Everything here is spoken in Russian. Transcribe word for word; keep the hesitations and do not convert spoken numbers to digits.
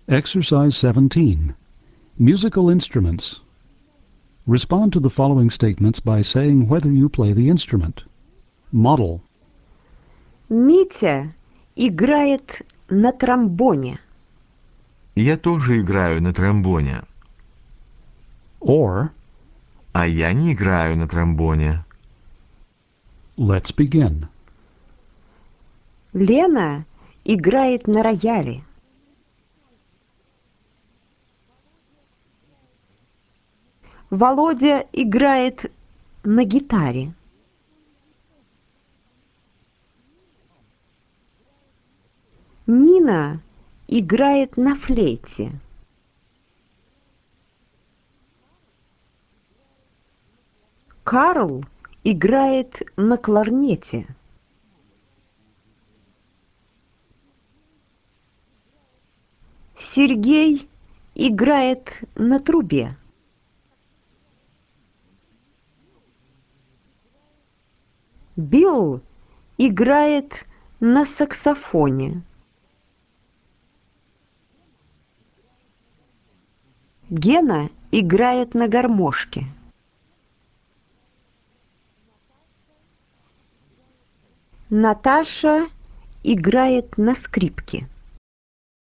Exercise seventeen. Musical instruments. Respond to the following statements by saying whether you play the instrument. Model. Митя играет на тромбоне. Я тоже играю на тромбоне. Or, А я не играю на тромбоне. let's begin. Лена играет на рояле. Володя играет на гитаре. Нина играет на флейте. Карл играет на кларнете. Сергей играет на трубе. Билл играет на саксофоне. Гена играет на гармошке. Наташа играет на скрипке.